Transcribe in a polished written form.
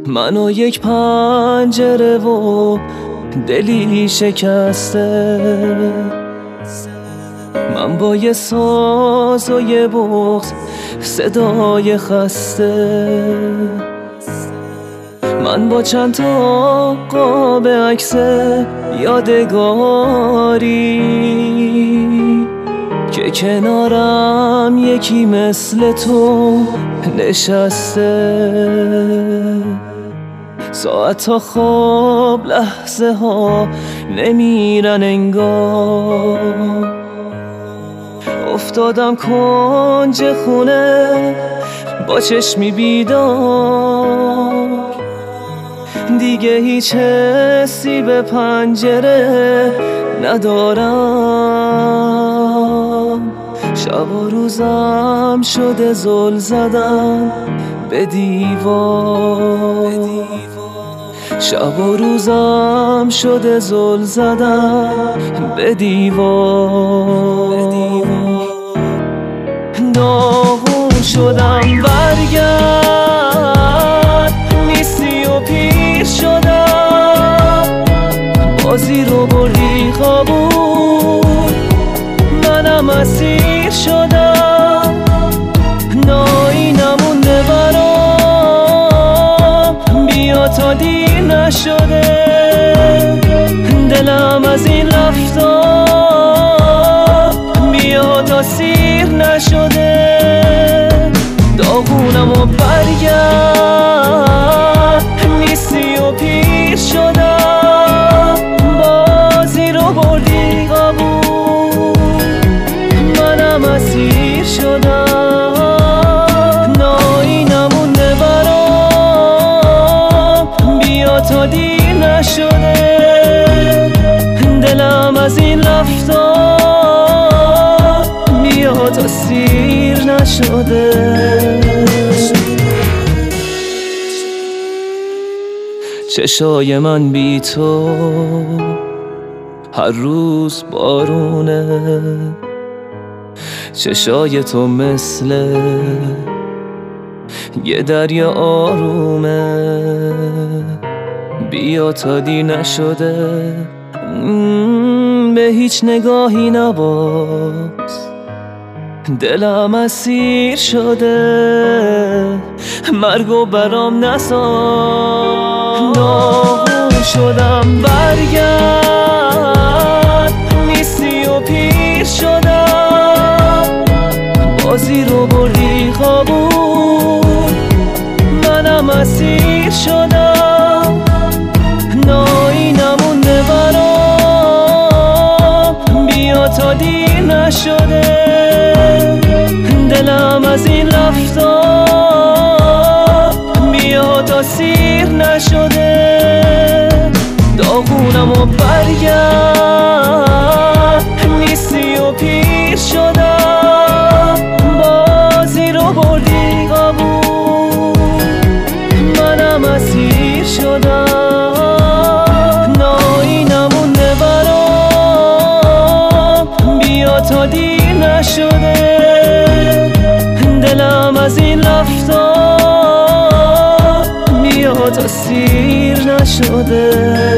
من و یک پنجره و دلی شکسته، من با یه ساز و یه بغض صدای خسته، من با چند تا قاب عکس یادگاری که کنارم یکی مثل تو نشسته. ساعت ها خواب، لحظه ها نمیرن انگار، افتادم کنج خونه با چشمی بیدار، دیگه هیچ حسی به پنجره ندارم. شب و روزم شده زل زدن به دیوار، شب و روزم شده زل زدن به دیوار. داغون شدم برگرد، نیستی و پیر شدم، بازی رو بردی خوابون، منم اسیر شدم. نایی نمونده برام، بیا تا دیر نشده، دلم از این رفتار بیا تا سیر نشده. داغونم و برگرد، نیستی و پیر شدم، بازی رو بردی قبول، منم اسیر شدم. نایی نمونده برام، بیا تا دیر نشده، دلم از این رفتار بیا تا سیر نشده. چشای من بی تو هر روز بارونه، چشای تو مثل یه دریا آرومه، بیا تا دیر نشده، به هیچ نگاهی نباز، دلم اسیر شده، مرگو برام نساز. داغون شدم برگرد، نیستی و پیر شدم، بازی رو بردی خوابون، منم اسیر شدم. نایی نمونده برام، بیا تا دیر نشده، دلم از این رفتار بیا تا سیر نشده. داغونم و برگرد، نیستی و پیر شدم، بازی رو بردی قبول، منم اسیر شدم. نایی نمونده برام، بیا تا دیر نشده، دلم از این رفتار بیا تا سیر نشده.